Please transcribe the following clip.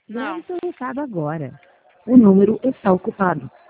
Grave Não. seu recado agora. O número está ocupado.